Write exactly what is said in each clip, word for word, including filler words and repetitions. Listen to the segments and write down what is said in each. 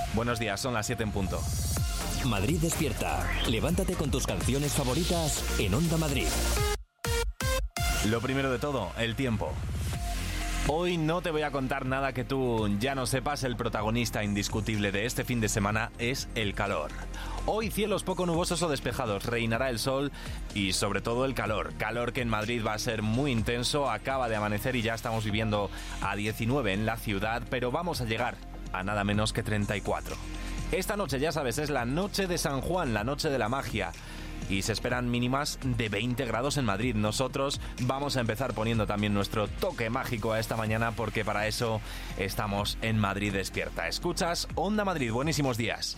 Buenos días, son las siete en punto. Madrid despierta. Levántate con tus canciones favoritas en Onda Madrid. Lo primero de todo, el tiempo. Hoy no te voy a contar nada que tú ya no sepas. El protagonista indiscutible de este fin de semana es el calor. Hoy cielos poco nubosos o despejados, reinará el sol y sobre todo el calor. Calor que en Madrid va a ser muy intenso, acaba de amanecer y ya estamos viviendo a diecinueve en la ciudad, pero vamos a llegar a nada menos que treinta y cuatro. Esta noche, ya sabes, es la noche de San Juan, la noche de la magia. Y se esperan mínimas de veinte grados en Madrid. Nosotros vamos a empezar poniendo también nuestro toque mágico a esta mañana porque para eso estamos en Madrid Despierta. Escuchas Onda Madrid, buenísimos días.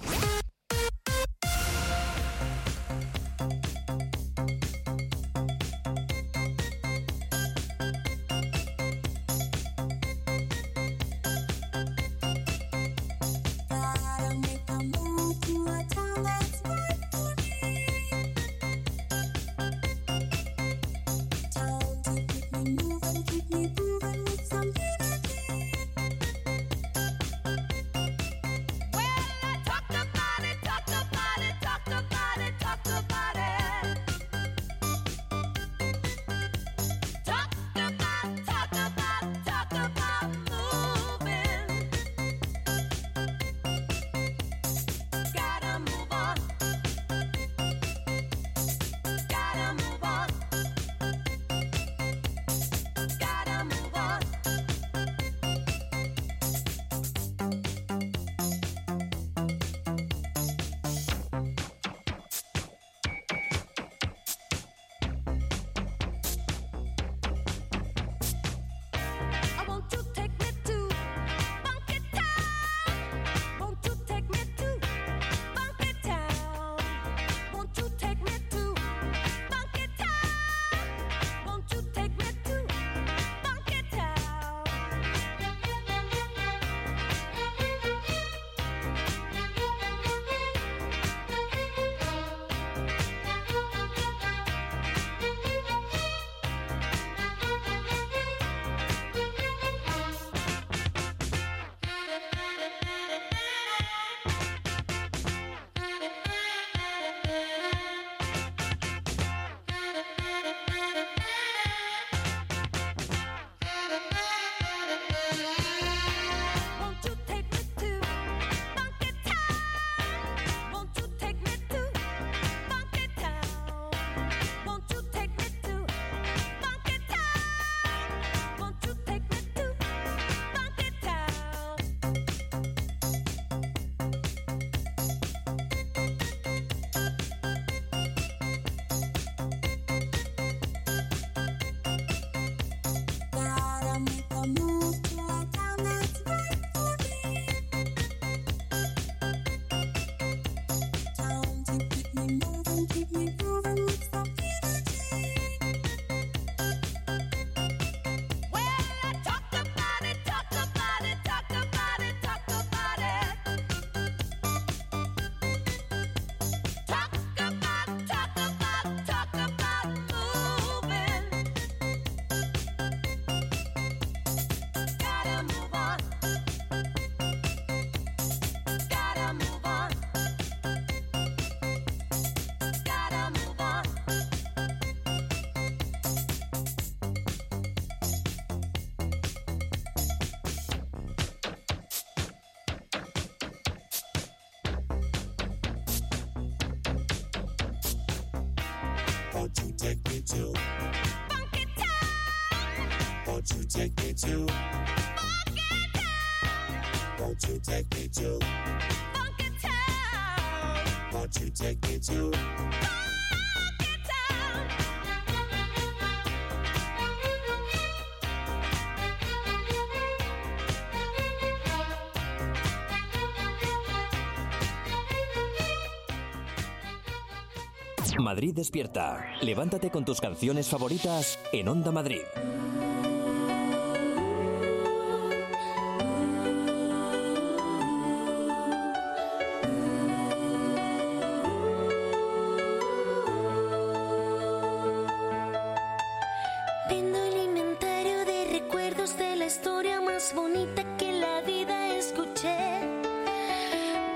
Madrid Despierta. Levántate con tus canciones favoritas en Onda Madrid. Viendo el inventario de recuerdos de la historia más bonita que en la vida escuché.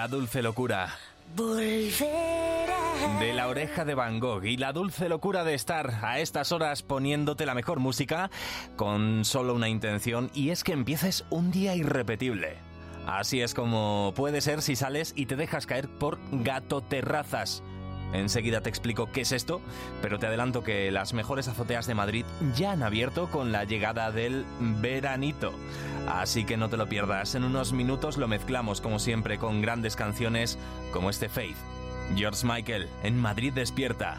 La dulce locura. Volverá. De La Oreja de Van Gogh y la dulce locura de estar a estas horas poniéndote la mejor música con solo una intención, y es que empieces un día irrepetible. Así es como puede ser si sales y te dejas caer por Gato Terrazas. Enseguida te explico qué es esto, pero te adelanto que las mejores azoteas de Madrid ya han abierto con la llegada del veranito. Así que no te lo pierdas, en unos minutos lo mezclamos como siempre con grandes canciones como este Faith. George Michael en Madrid Despierta.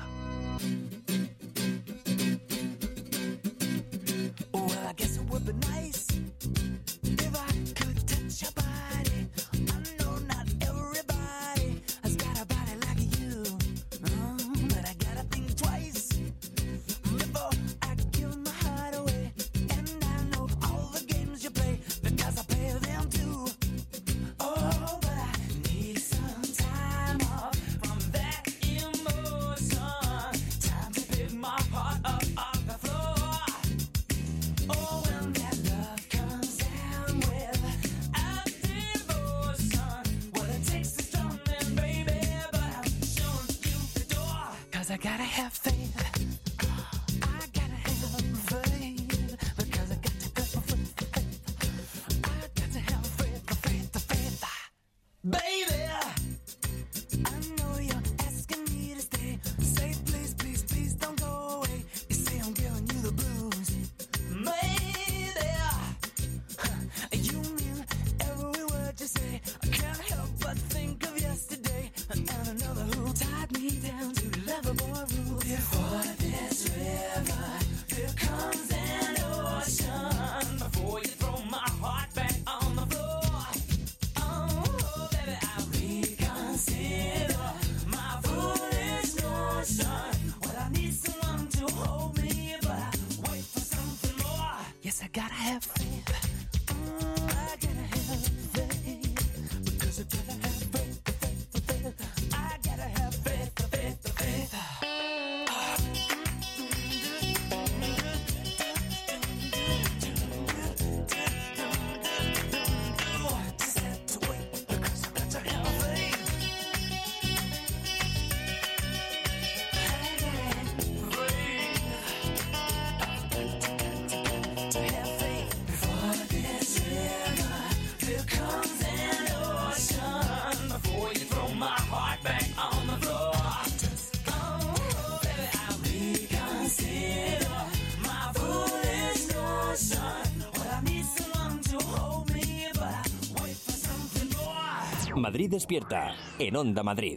Madrid Despierta, en Onda Madrid.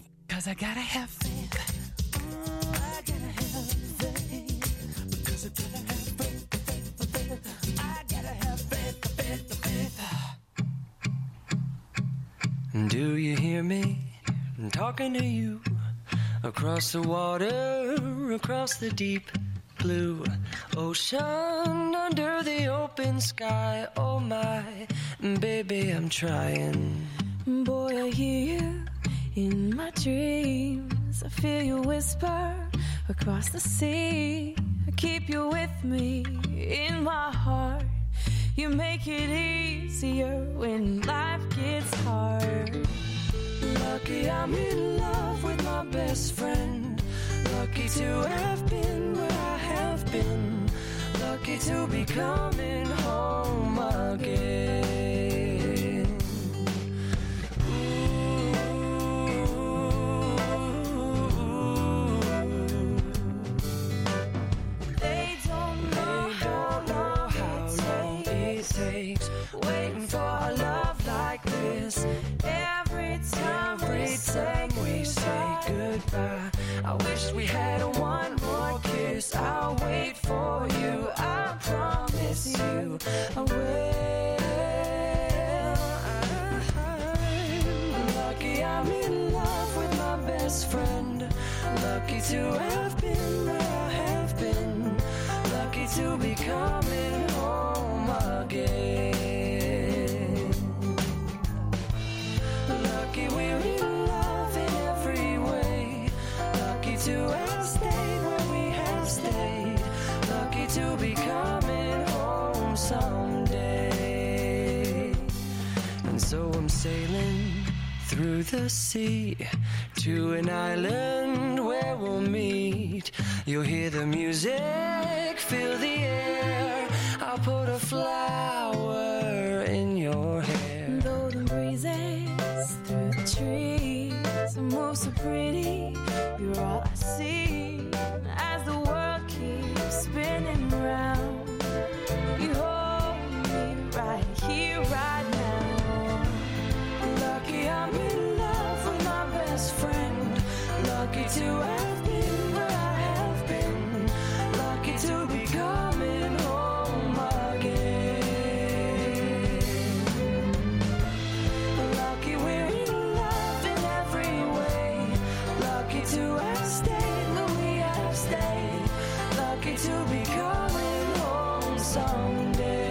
Do you hear me? I'm talking to you across the water, across the deep blue ocean, under the open sky. Oh my, baby, I'm trying. Boy, I hear you in my dreams. I feel you whisper across the sea. I keep you with me in my heart. You make it easier when life gets hard. Lucky I'm in love with my best friend. Lucky to have been where I have been. Lucky to be coming home again. Waiting for a love like this. Every time, Every time we say goodbye, I wish we had one more kiss. I'll wait for you, I promise you I will. I'm lucky I'm in love with my best friend. Lucky to have been where I have been. Lucky to be coming home again. Lucky we're in love in every way. Lucky to have stayed where we have stayed. Lucky to be coming home someday. And so I'm sailing through the sea to an island where we'll meet. You'll hear the music, feel the air. I'll put a flower in your hair. Golden breezes through the trees, move so pretty. You're all I see as the world keeps spinning round. You hold me right here, right now. Lucky I'm in love with my best friend. Lucky to have been where I have been. Lucky to be coming home again. Lucky we're in love in every way. Lucky to have stayed where we have stayed. Lucky to be coming home someday.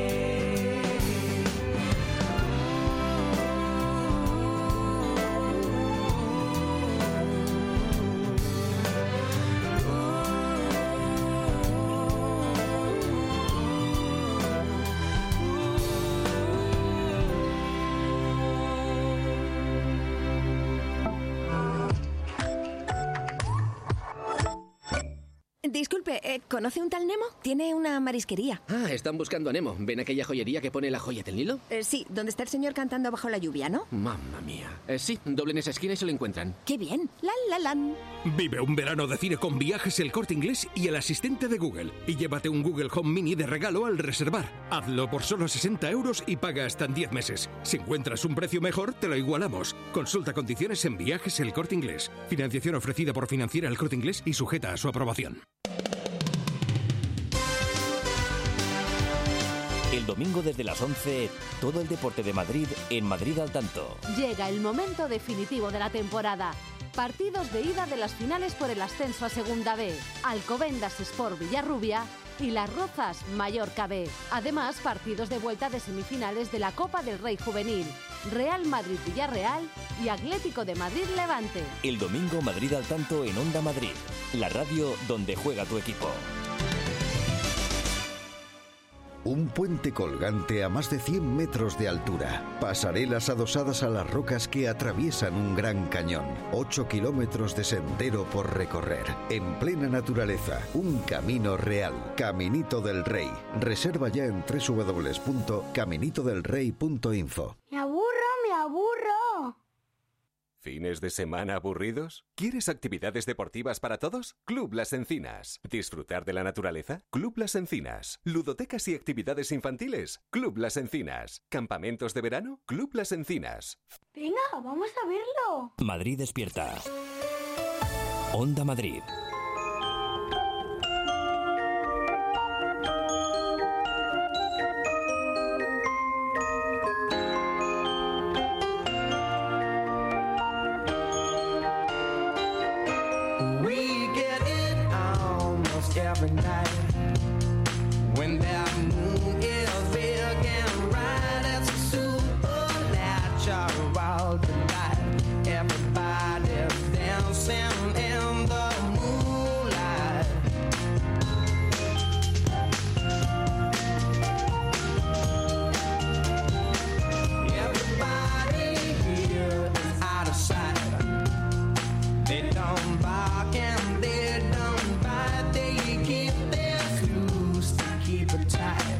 Disculpe, eh, ¿conoce un tal Nemo? Tiene una marisquería. Ah, están buscando a Nemo. ¿Ven aquella joyería que pone la joya del Nilo? Eh, sí, donde está el señor cantando bajo la lluvia, ¿no? Mamma mía. Eh, sí, doblen esa esquina y se lo encuentran. ¡Qué bien! ¡La, la, lan! Vive un verano de cine con Viajes El Corte Inglés y el asistente de Google. Y llévate un Google Home Mini de regalo al reservar. Hazlo por solo sesenta euros y paga hasta en diez meses. Si encuentras un precio mejor, te lo igualamos. Consulta condiciones en Viajes El Corte Inglés. Financiación ofrecida por Financiera El Corte Inglés y sujeta a su aprobación. El domingo desde las once, todo el deporte de Madrid en Madrid al tanto. Llega el momento definitivo de la temporada. Partidos de ida de las finales por el ascenso a Segunda B. Alcobendas Sport Villarrubia y Las Rozas Mallorca B. Además, partidos de vuelta de semifinales de la Copa del Rey Juvenil. Real Madrid Villarreal y Atlético de Madrid Levante. El domingo Madrid al tanto en Onda Madrid, la radio donde juega tu equipo. Un puente colgante a más de cien metros de altura. Pasarelas adosadas a las rocas que atraviesan un gran cañón. ocho kilómetros de sendero por recorrer. En plena naturaleza. Un camino real. Caminito del Rey. Reserva ya en doble u doble u doble u punto caminito del rey punto info. Me aburro, me aburro. ¿Fines de semana aburridos? ¿Quieres actividades deportivas para todos? Club Las Encinas. ¿Disfrutar de la naturaleza? Club Las Encinas. ¿Ludotecas y actividades infantiles? Club Las Encinas. ¿Campamentos de verano? Club Las Encinas. Venga, vamos a verlo. Madrid despierta. Onda Madrid. Every night when that moon is big and bright, it's a supernatural delight. Everybody's dancing in the moonlight. Everybody here is out of sight. They don't bark and they don't bite. They keep their loose to keep it tight.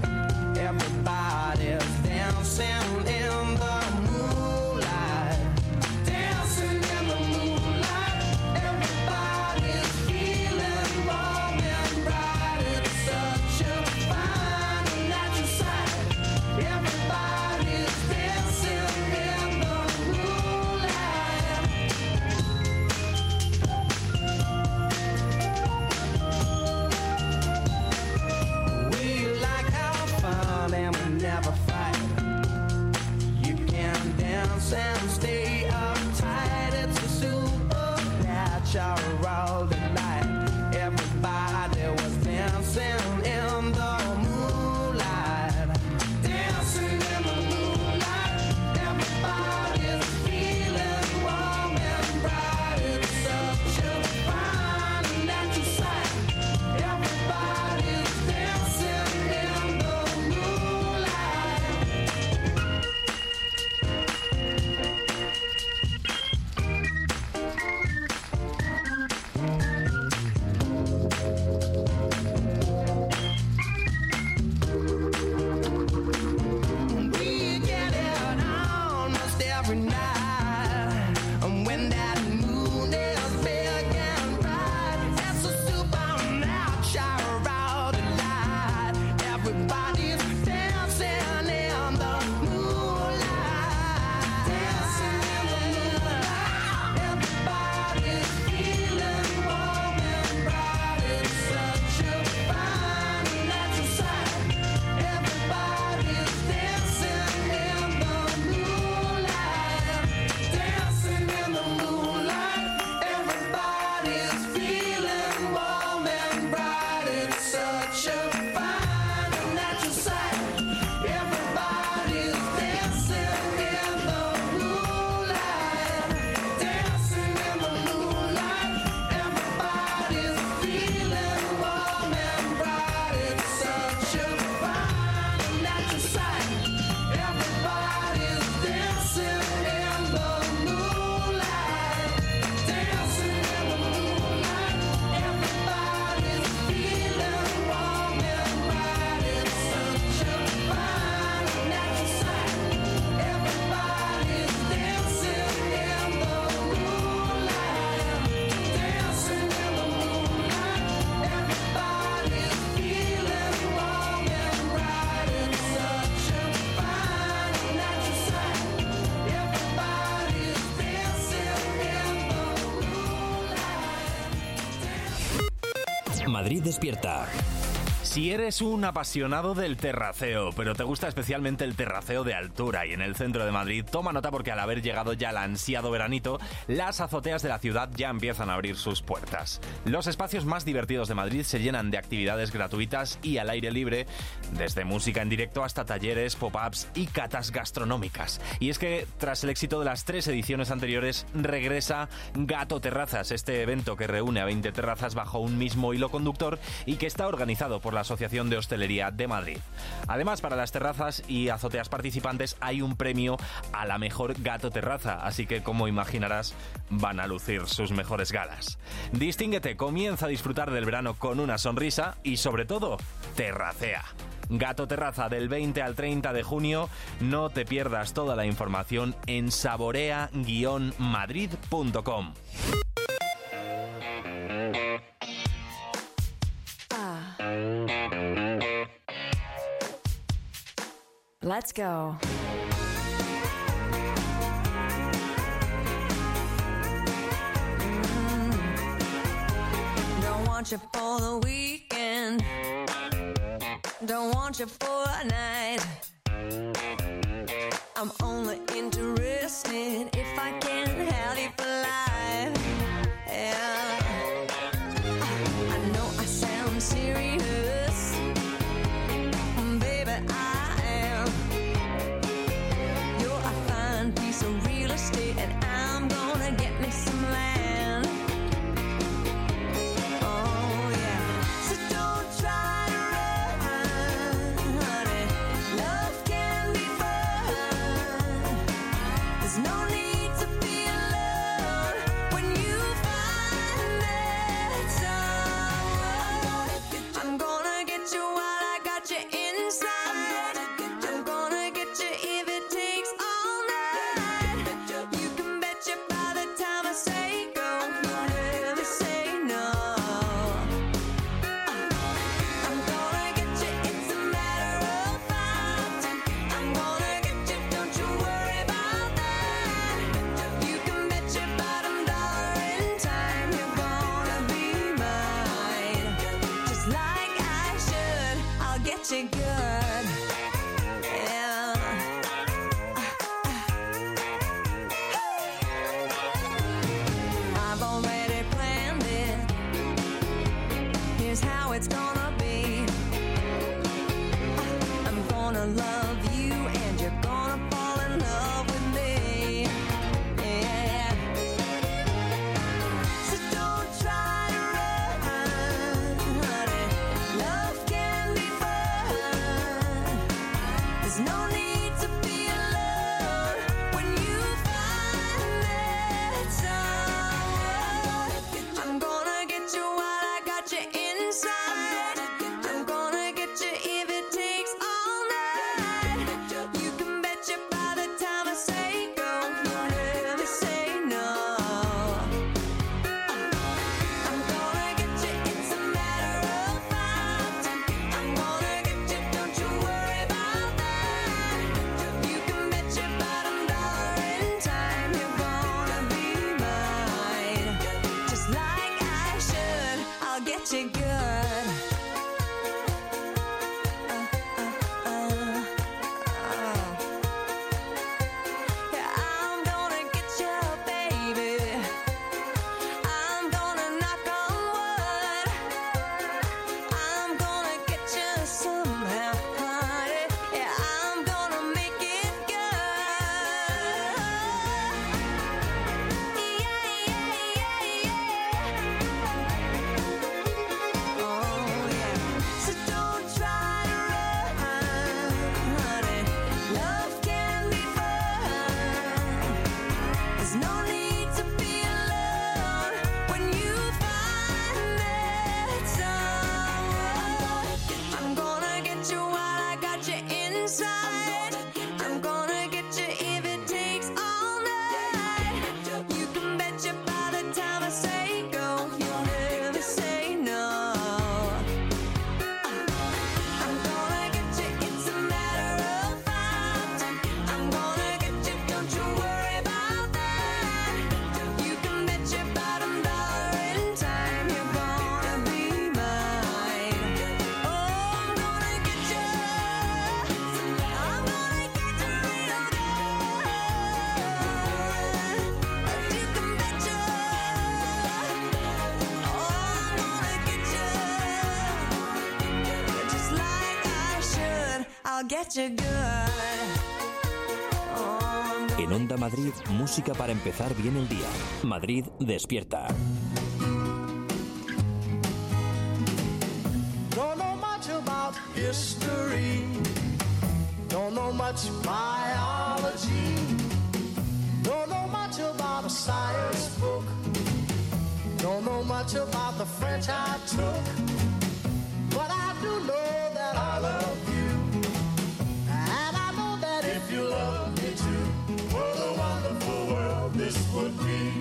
Madrid Despierta. Si eres un apasionado del terraceo, pero te gusta especialmente el terraceo de altura y en el centro de Madrid, toma nota porque al haber llegado ya el ansiado veranito, las azoteas de la ciudad ya empiezan a abrir sus puertas. Los espacios más divertidos de Madrid se llenan de actividades gratuitas y al aire libre, desde música en directo hasta talleres, pop-ups y catas gastronómicas. Y es que, tras el éxito de las tres ediciones anteriores, regresa Gato Terrazas, este evento que reúne a veinte terrazas bajo un mismo hilo conductor y que está organizado por la Asociación de Hostelería de Madrid. Además, para las terrazas y azoteas participantes hay un premio a la mejor gato terraza, así que, como imaginarás, van a lucir sus mejores galas. Distínguete, comienza a disfrutar del verano con una sonrisa y, sobre todo, terracea. Gato Terraza del veinte al treinta de junio. No te pierdas toda la información en saborea guion madrid punto com. Let's go. Mm. Don't want you for the weekend. Don't want you for a night. I'm only interested if I can have you for life. Yeah. I know I sound serious, baby, I am. You're a fine piece of real estate, and I'm gonna get me some land. Oh yeah, so don't try to run, honey. Love can be fun. There's no need to be alone when you find that someone. I'm gonna get you while I got you inside. I'm gonna get you if it takes all night. You can bet you by the time I say go, you'll never say no. I'm gonna get you, it's a matter of fact. I'm gonna get you, don't you worry about that. You can bet your bottom dollar in time you're gonna be mine. Just like I should, I'll get you good. Yeah. I've already planned it. Here's how it's gonna be. I'm gonna love you and you're gonna fall in love with me. Yeah. So don't try to run, honey. Love can be fun. There's no need to be alone when you find that someone. I'm gonna get you while I got you inside. I'm gonna get you if it takes all night. I'll get you good. Oh, en Onda Madrid, música para empezar bien el día. Madrid despierta. Don't know much about history. Don't know much biology. Don't know much about a science book. Don't know much about the French I took. But I do know that I love you. And I know that if you love me too, what a wonderful world this would be.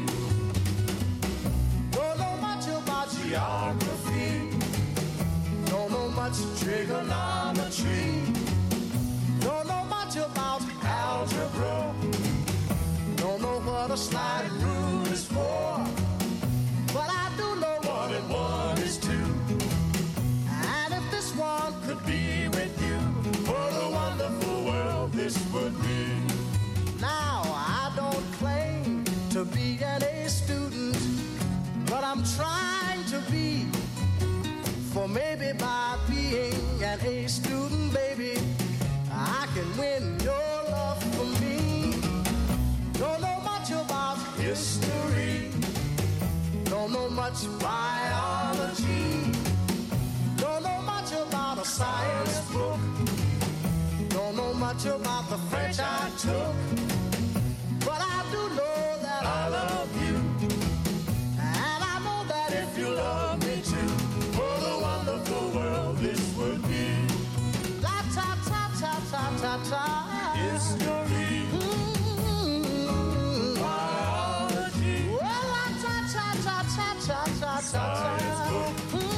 Don't know much about geography. Don't know much trigonometry. Don't know much about algebra. Don't know what a sliding rule is for. But I do know one and one is two. And if this one could be with you, what a wonderful world this would be. Now, I don't claim to be an A student, but I'm trying to be. For maybe by being an A student, baby, I can win your love for me. Don't know much about history. Don't know much biology. Don't know much about a science book. Don't know much about the French I took. But I do know that I love you. And I know that if you love me too, what a wonderful world this would be. La ta ta ta ta ta ta. History. Mm-hmm. Biology. Well, la ta ta ta ta ta ta ta. Science book.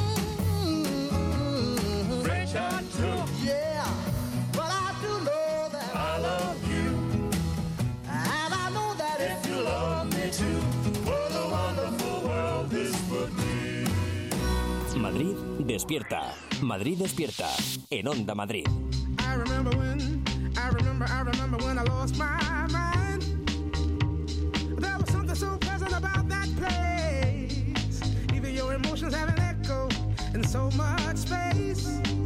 Mm-hmm. French I took. Yeah, but I do know that I love you. And I know that if you love me too, what a wonderful world this would be. Madrid despierta. Madrid despierta. En Onda Madrid. I remember when, I remember, I remember when I lost my mind. There was something so pleasant about that place. Even your emotions have an echo in so much space.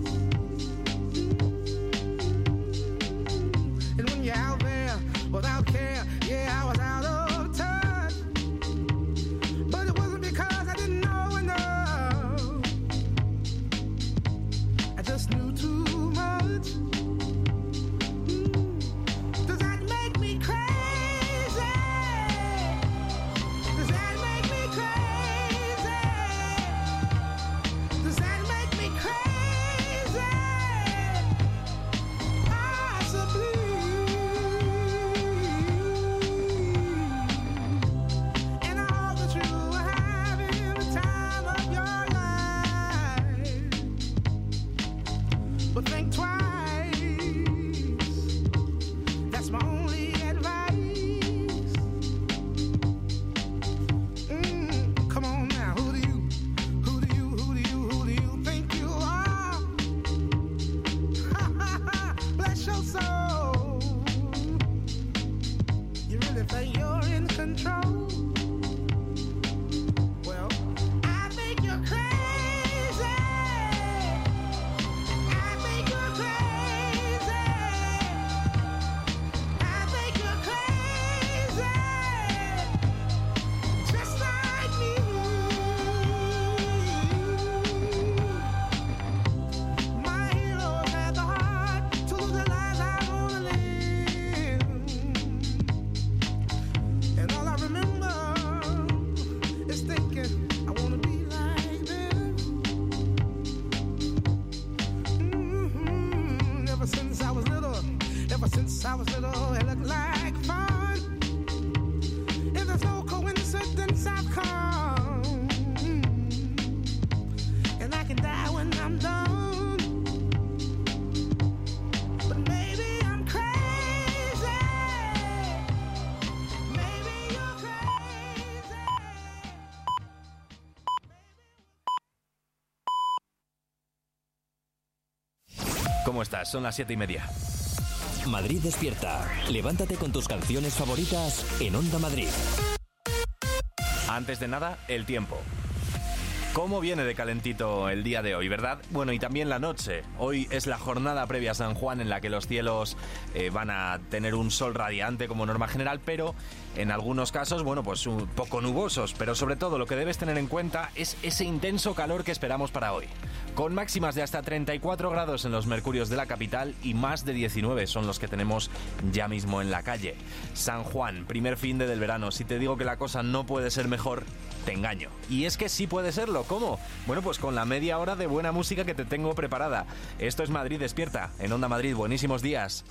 And when you're out there without care, yeah, I was out of touch. But it wasn't because I didn't know enough. I just knew too much. Does that make me crazy? Does that make me crazy? Does that make me crazy? Possibly. And I hope that you are having the time of your life. But think twice. That's my only advice. Mm, come on now, who do you, who do you, who do you, who do you think you are? Bless your soul. You really think you're in control? Well, I think you're crazy. I think you're crazy. I think you're crazy. Just like me. My heroes had the heart to lose their lives. I wanna live. And all I remember is thinking I wanna be like them. Mhm. Ever since I was little, ever since I was little, it looked like fun. If there's no coincidence, I've come. And I can die when I'm done. But maybe I'm crazy. Maybe you're crazy. ¿Cómo estás? Son las siete y media. Madrid despierta. Levántate con tus canciones favoritas en Onda Madrid. Antes de nada, el tiempo. ¿Cómo viene de calentito el día de hoy, verdad? Bueno, y también la noche. Hoy es la jornada previa a San Juan en la que los cielos eh, van a tener un sol radiante como norma general, pero en algunos casos, bueno, pues un poco nubosos. Pero sobre todo lo que debes tener en cuenta es ese intenso calor que esperamos para hoy. Con máximas de hasta treinta y cuatro grados en los mercurios de la capital y más de diecinueve son los que tenemos ya mismo en la calle. San Juan, primer fin de del verano. Si te digo que la cosa no puede ser mejor, te engaño. Y es que sí puede serlo. ¿Cómo? Bueno, pues con la media hora de buena música que te tengo preparada. Esto es Madrid Despierta, en Onda Madrid. Buenísimos días.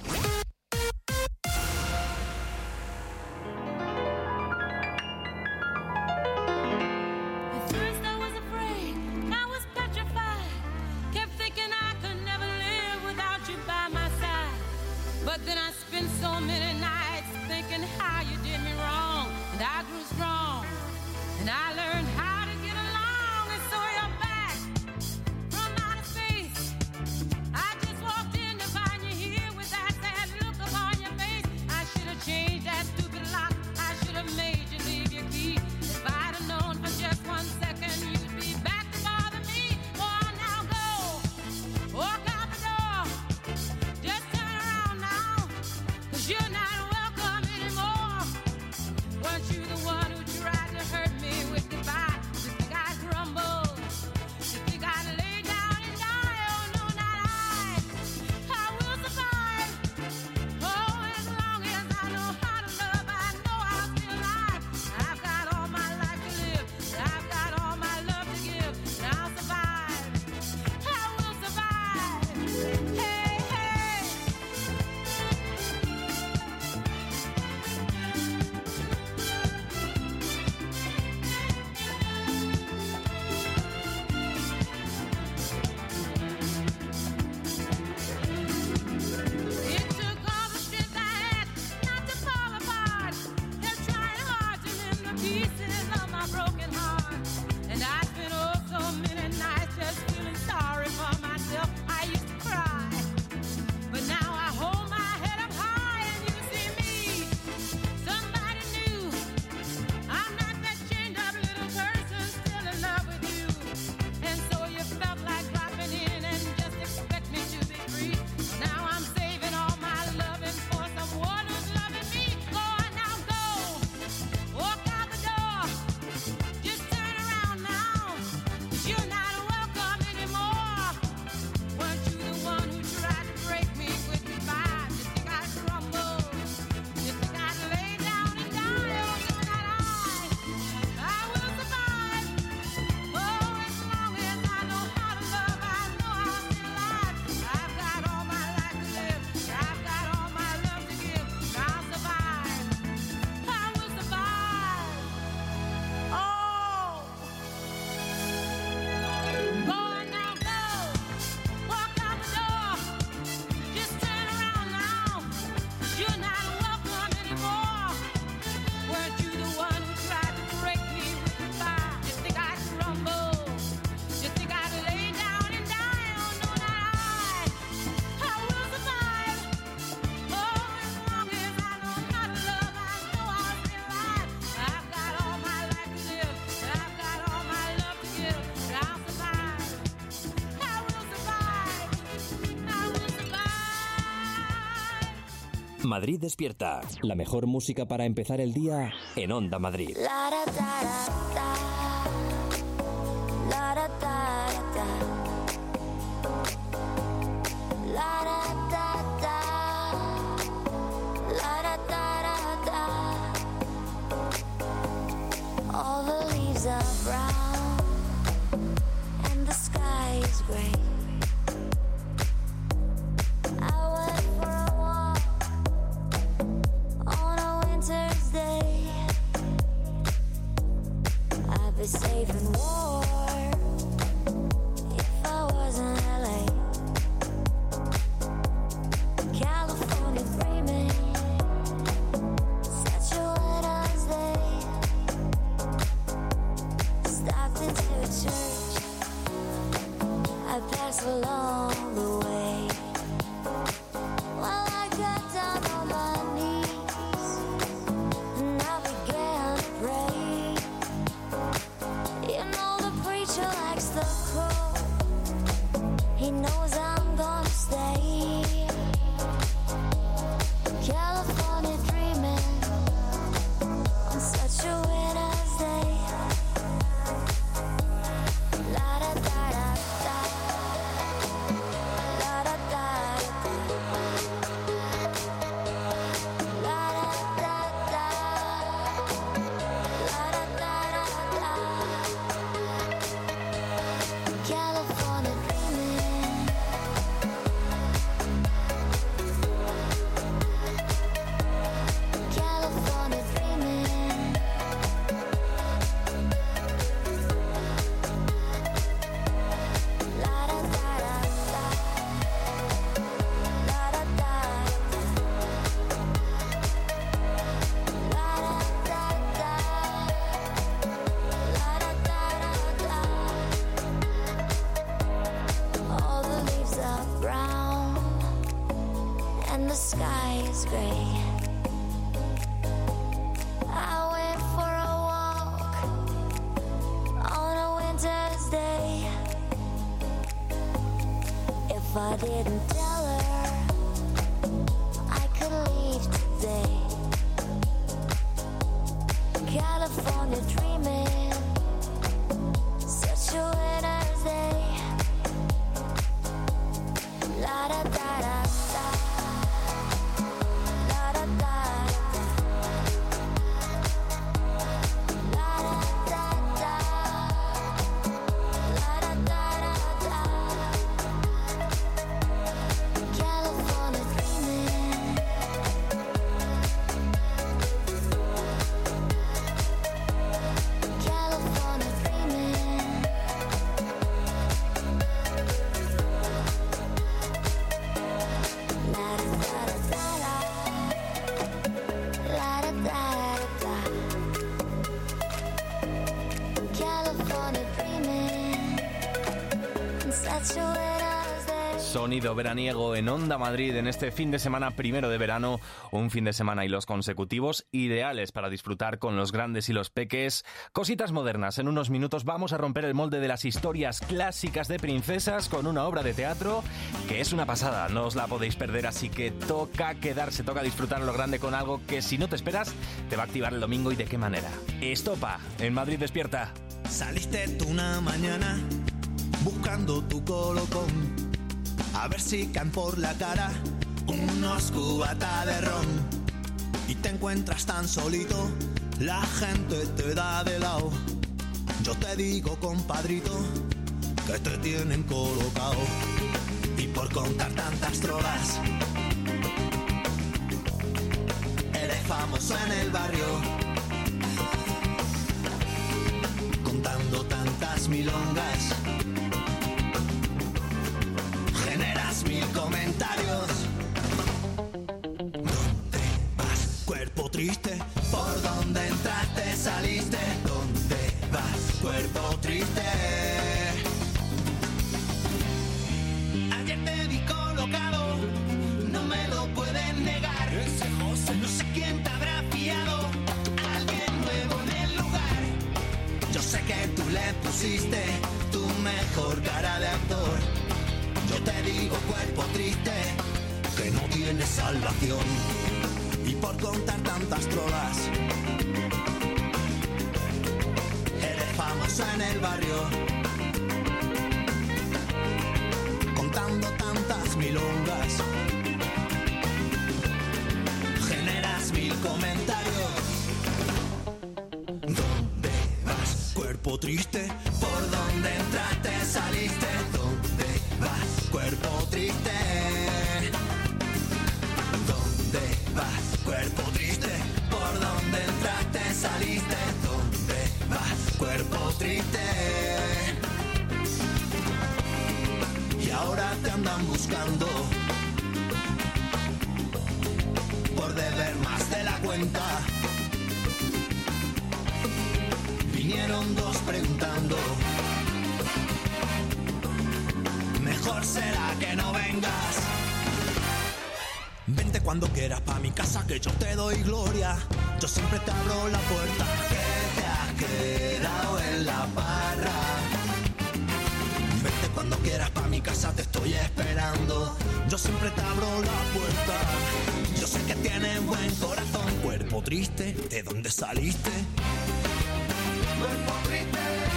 Madrid Despierta, la mejor música para empezar el día en Onda Madrid. La, da, da, da, la, da, da, da. La, da, da, da. La, da, da, da. All the leaves are brown and the sky is gray. Safe and warm if I was in L A. California dreaming, such a wet day. Stopped into a church, I passed along the way. Well, I got down on my knees and I began to pray. You know the preacher knows I'm gonna stay. California dreaming on such a winter's day. La da da da da, la da da da, la da da da, la da da da. California dreaming. California dreaming. La da da da da, la da da da, la da da da, la da da da. All the leaves are brown and the sky is gray. I went for a walk on a winter's day. If I didn't tell her I could leave today. California dreaming, such a winter's day. La da da da da, la da da da, la da da da, la da da da. California dreaming. California dreaming. La da da da da, la da da da. California dreaming in such a winter's day. Sonido veraniego en Onda Madrid en este fin de semana primero de verano, un fin de semana y los consecutivos ideales para disfrutar con los grandes y los peques. Cositas modernas, en unos minutos vamos a romper el molde de las historias clásicas de princesas con una obra de teatro que es una pasada, no os la podéis perder, así que toca quedarse, toca disfrutar a lo grande con algo que si no te esperas te va a activar el domingo. ¿Y de qué manera? Estopa, en Madrid Despierta. Saliste tú una mañana buscando tu colocón, a ver si caen por la cara unos cubatas de ron. Y te encuentras tan solito, la gente te da de lado. Yo te digo, compadrito, que te tienen colocado. Y por contar tantas trolas, eres famoso en el barrio, contando tantas milongas. Generas mil comentarios. ¿Dónde vas, cuerpo triste? ¿Por dónde entraste, saliste? ¿Dónde vas, cuerpo triste? Ayer te vi colocado, no me lo pueden negar. Ese José, no sé quién te habrá fiado, alguien nuevo en el lugar. Yo sé que tú le pusiste tu mejor cara de actor. Yo te digo, cuerpo triste, que no tiene salvación. Y por contar tantas trolas, eres famoso en el barrio, contando tantas milongas. Generas mil comentarios. ¿Dónde vas, cuerpo triste? ¿Por dónde entraste, saliste? ¿Dónde vas, cuerpo triste? ¿Dónde vas, cuerpo triste? ¿Por dónde entraste, saliste? ¿Dónde vas, cuerpo triste? Y ahora te andan buscando por deber más de la cuenta. Vinieron dos preguntando, mejor será que no vengas. Vente cuando quieras pa' mi casa, que yo te doy gloria. Yo siempre te abro la puerta. Que te has quedado en la barra. Vente cuando Cuando quieras pa' mi casa te estoy esperando. Yo siempre te abro la puerta. Yo sé que tienes buen corazón. Cuerpo triste, ¿de dónde saliste? Cuerpo triste.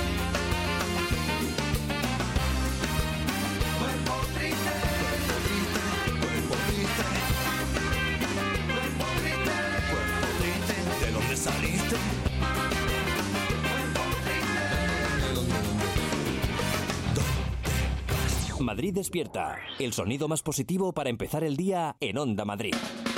Cuerpo triste. Cuerpo triste. Cuerpo triste. Cuerpo triste. ¿De dónde saliste? Madrid despierta. El sonido más positivo para empezar el día en Onda Madrid.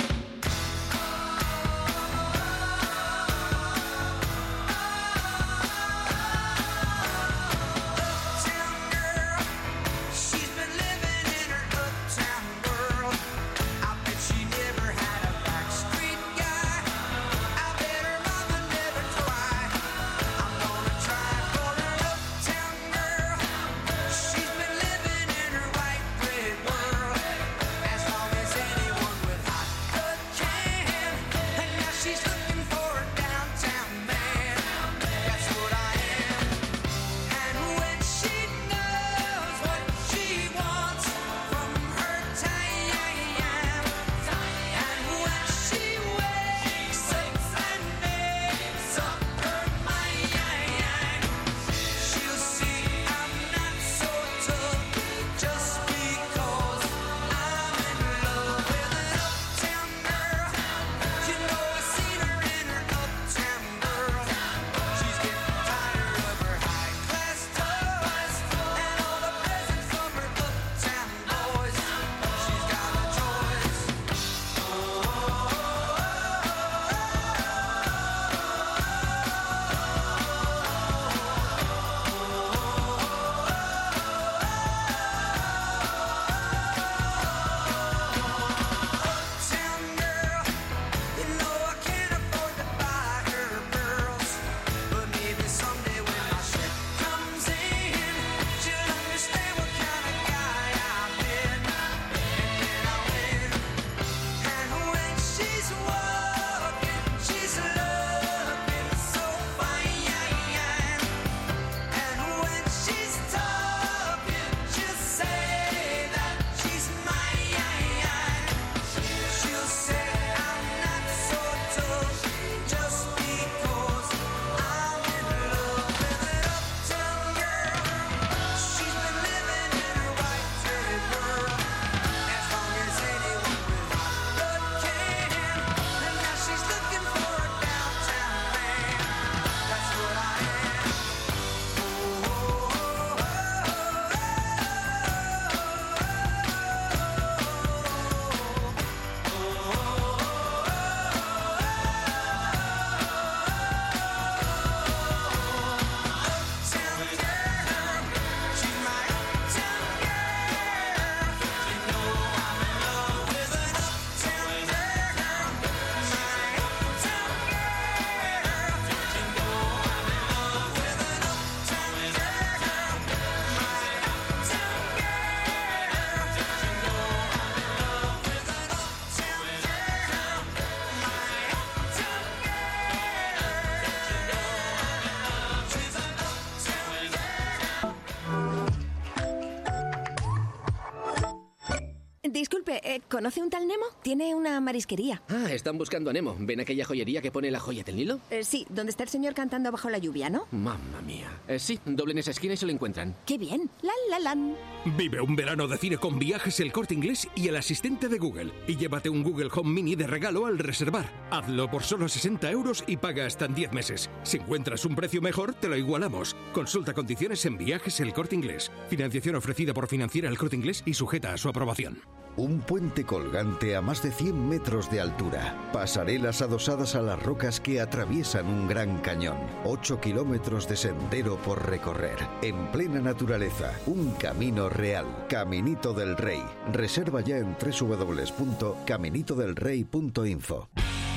Disculpe, eh, ¿conoce un tal Nemo? Tiene una marisquería. Ah, están buscando a Nemo. ¿Ven aquella joyería que pone la joya del Nilo? Eh, sí, donde está el señor cantando bajo la lluvia, ¿no? Mamma mía. Eh, sí, doblen esa esquina y se lo encuentran. ¡Qué bien! ¡La, la, lan! Vive un verano de cine con Viajes El Corte Inglés y el asistente de Google. Y llévate un Google Home Mini de regalo al reservar. Hazlo por solo sesenta euros y paga hasta en diez meses. Si encuentras un precio mejor, te lo igualamos. Consulta condiciones en Viajes El Corte Inglés. Financiación ofrecida por Financiera El Corte Inglés y sujeta a su aprobación. Un puente colgante a más de cien metros de altura. Pasarelas adosadas a las rocas que atraviesan un gran cañón. ocho kilómetros de sendero por recorrer. En plena naturaleza. Un camino real. Caminito del Rey. Reserva ya en doble u doble u doble u punto caminito del rey punto info.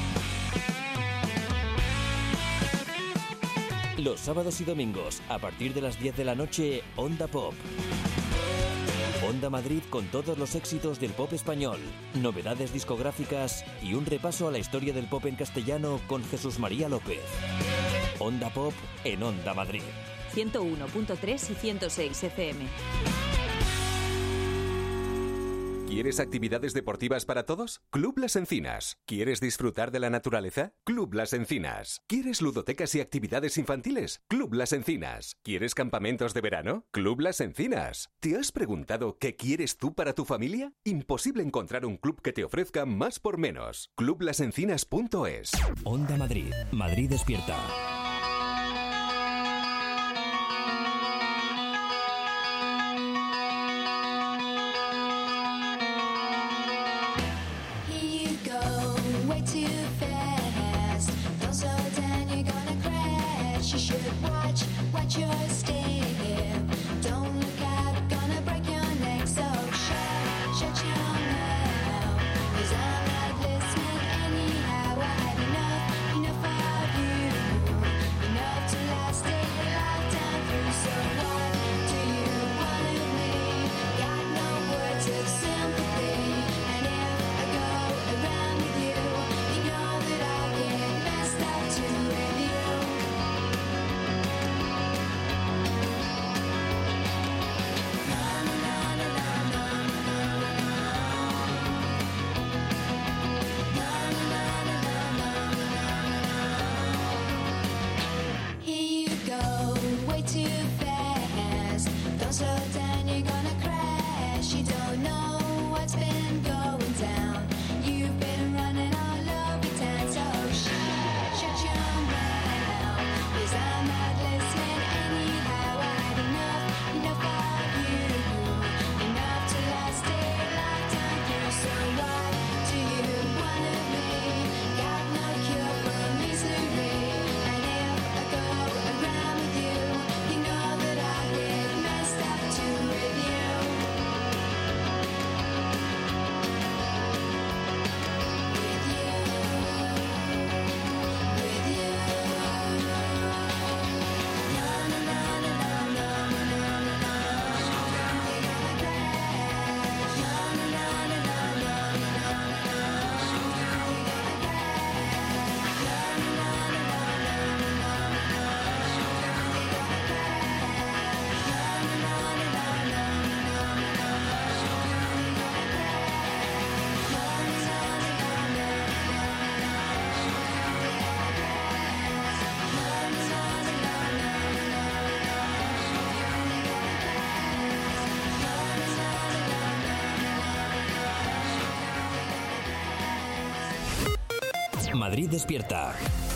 Los sábados y domingos, a partir de las diez de la noche, Onda Pop. Onda Madrid con todos los éxitos del pop español, novedades discográficas y un repaso a la historia del pop en castellano con Jesús María López. Onda Pop en Onda Madrid. ciento uno punto tres y ciento seis F M. ¿Quieres actividades deportivas para todos? Club Las Encinas. ¿Quieres disfrutar de la naturaleza? Club Las Encinas. ¿Quieres ludotecas y actividades infantiles? Club Las Encinas. ¿Quieres campamentos de verano? Club Las Encinas. ¿Te has preguntado qué quieres tú para tu familia? Imposible encontrar un club que te ofrezca más por menos. club las encinas punto es. Onda Madrid. Madrid despierta. Watch your step. Don't look out, gonna break your neck. So shut, shut your mouth. 'Cause I'm not listening anyhow. I had enough, enough of you. Enough to last a lifetime through. So what do you want of me? Got no words of sympathy. And if I go around with you, you know that I get messed up too with you. Madrid despierta.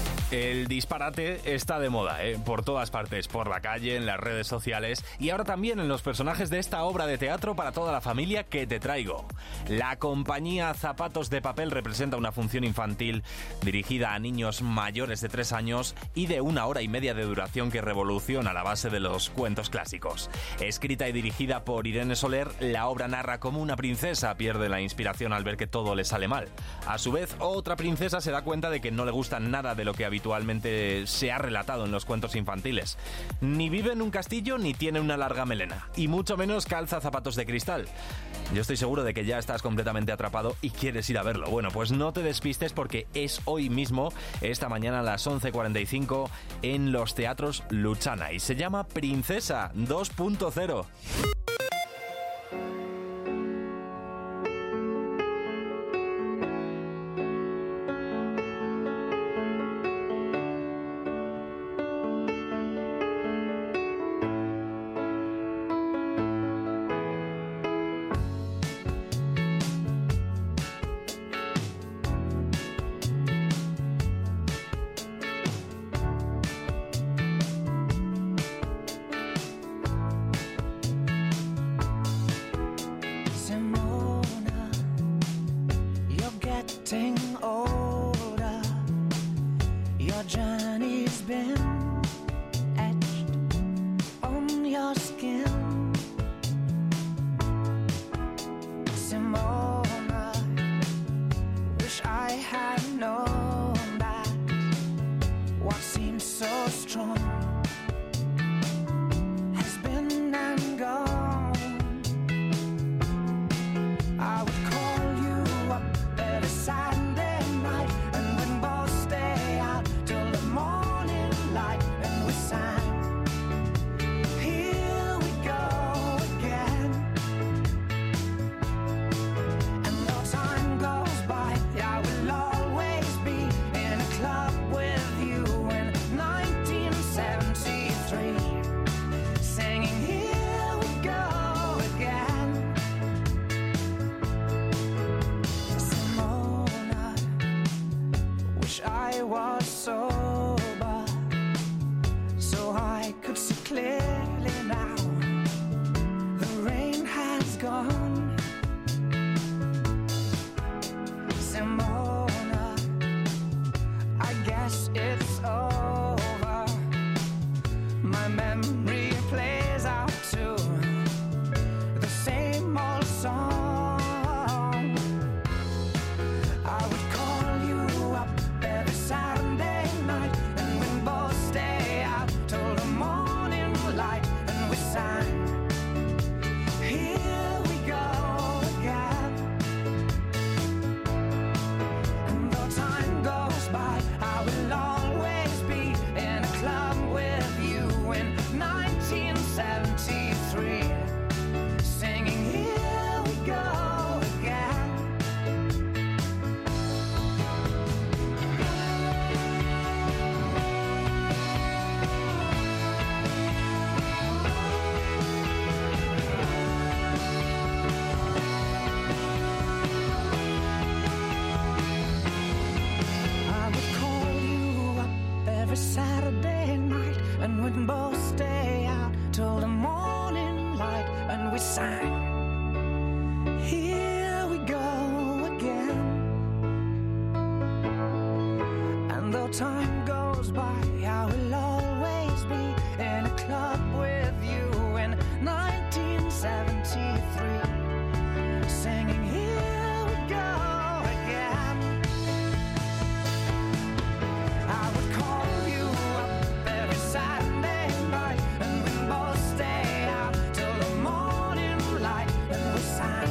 El disparate está de moda, ¿eh? Por todas partes, por la calle, en las redes sociales y ahora también en los personajes de esta obra de teatro para toda la familia que te traigo. La compañía Zapatos de Papel representa una función infantil dirigida a niños mayores de tres años y de una hora y media de duración que revoluciona la base de los cuentos clásicos. Escrita y dirigida por Irene Soler, la obra narra cómo una princesa pierde la inspiración al ver que todo le sale mal. A su vez, otra princesa se da cuenta de que no le gusta nada de lo que había habitualmente se ha relatado en los cuentos infantiles. Ni vive en un castillo ni tiene una larga melena, y mucho menos calza zapatos de cristal. Yo estoy seguro de que ya estás completamente atrapado y quieres ir a verlo. Bueno, pues no te despistes porque es hoy mismo, esta mañana a las once cuarenta y cinco, en los teatros Luchana, y se llama Princesa dos punto cero. time goes by, I will always be in a club with you in nineteen seventy-three, singing Here We Go Again. I would call you up every Saturday night, and we both stay out till the morning light, and we sang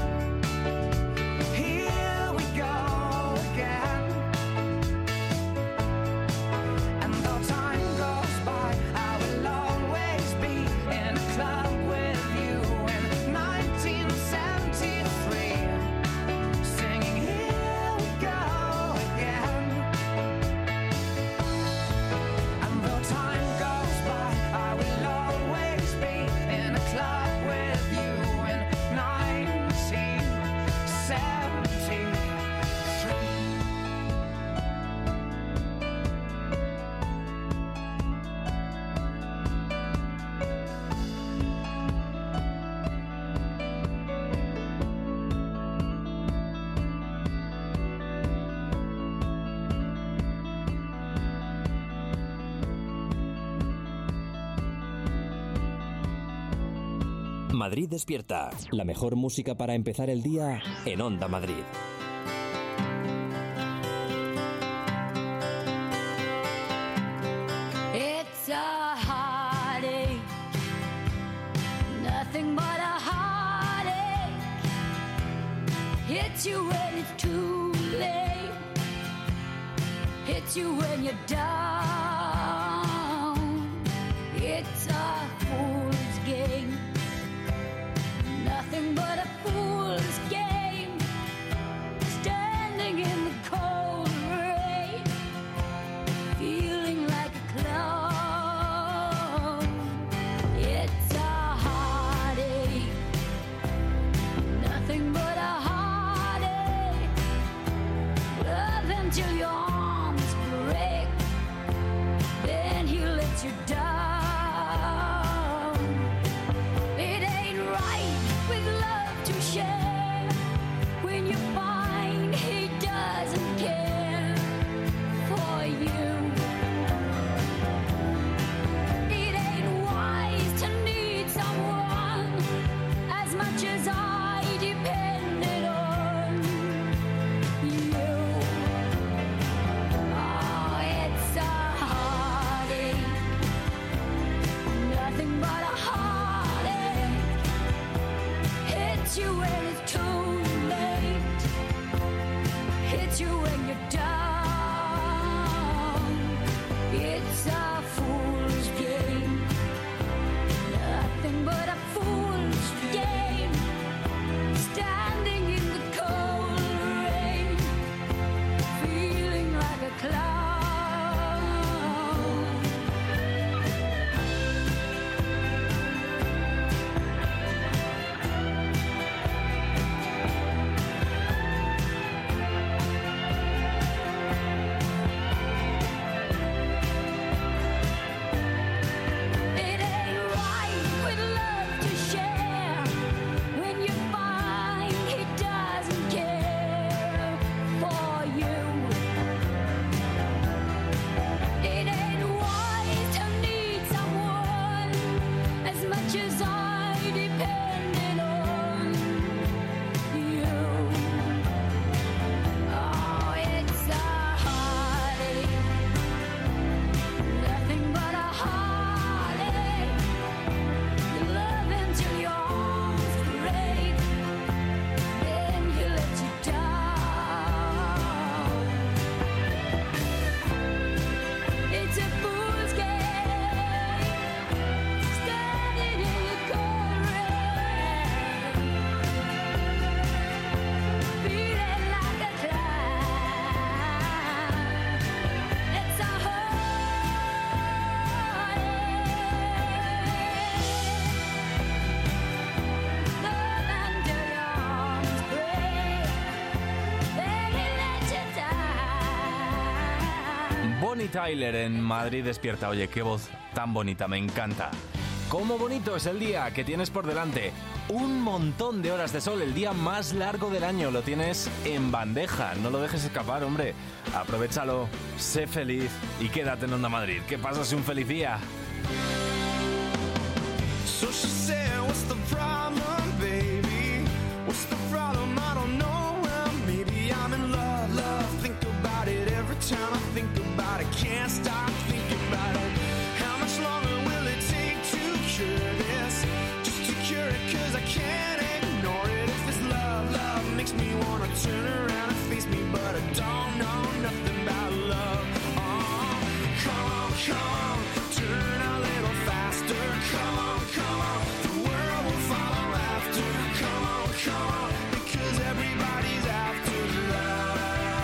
Here We Go Again. And though time goes by, I will always be in a club with you in nineteen seventy-three, singing Here We Go Again. And though time goes by, I will always be in a club with you in nineteen seventy-three. Madrid despierta. La mejor música para empezar el día en Onda Madrid. It's a heartache, nothing but a heartache. Hits you when it's too late, hits you when you're down. It's a fool's game, nothing but a fool's game. Standing in the cold rain, feeling like a clown. It's a heartache, nothing but a heartache. Love until your arms break, then he lets you down. It ain't right with love to share when you find he doesn't care for you. It ain't wise to need someone as much as I depended on you. Oh, it's a heartache, nothing but a heartache. Hits you when it's too late, hits you when you're down. It's a fool's game, nothing but a fool's game. Standing in the cold rain, feeling like a clown. It ain't right with love to share when you find he doesn't care for you. It ain't wise to need someone as much as I depended on you. Oh, it's a heartache, nothing but a heartache. You love until your arms break, then he lets you down. It's a fool's game, standing in the cold rain, feeling like a clown. It's a heartache, love until your arms break, then he lets you down. Bonnie Tyler en Madrid despierta. Oye, qué voz tan bonita, me encanta. ¿Cómo bonito es el día que tienes por delante? un montón de horas de sol, el día más largo del año. Lo tienes en bandeja, no lo dejes escapar, hombre. Aprovechalo, sé feliz y quédate en Onda Madrid. Que pases un feliz día. So she said, what's the problem, baby? What's the problem? I don't know. Well, maybe I'm in love, love. Think about it every time I think about it. Can't stop thinking about it. How much longer will it take to cure this? Just to cure it, cause I can't ignore it. If it's love, love makes me wanna turn around and face me, but I don't know nothing about love. Oh, come on, come on, turn a little faster. Come on, come on, the world will follow after. Come on, come on, because everybody's after love.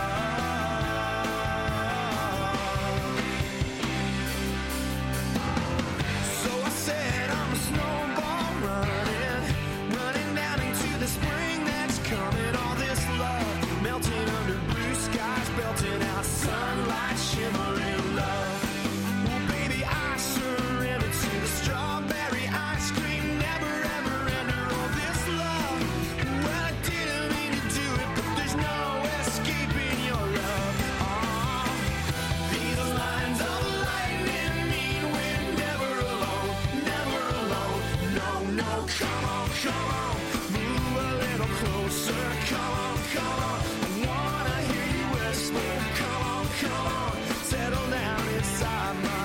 So I said I'm a snowball running, running down into the spring that's coming. All this love melting under blue skies, belting out sunlight, shimmering love. Well, baby, I surrender to the strawberry ice cream, never ever enter all this love. Well, I didn't mean to do it, but there's no escaping your love. Oh, these lines of lightning mean we're never alone, never alone. No, no, come on, come on, move a little closer. Come on, come on, I wanna hear you whisper. Come on, come on, settle down inside my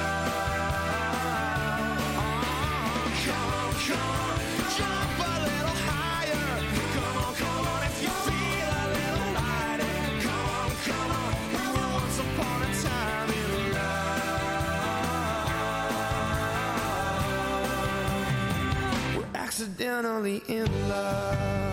love. Oh, come on, come on, jump a little higher. Come on, come on, if you feel a little lighter. Come on, come on, we were once upon a time in love. We're accidentally in love.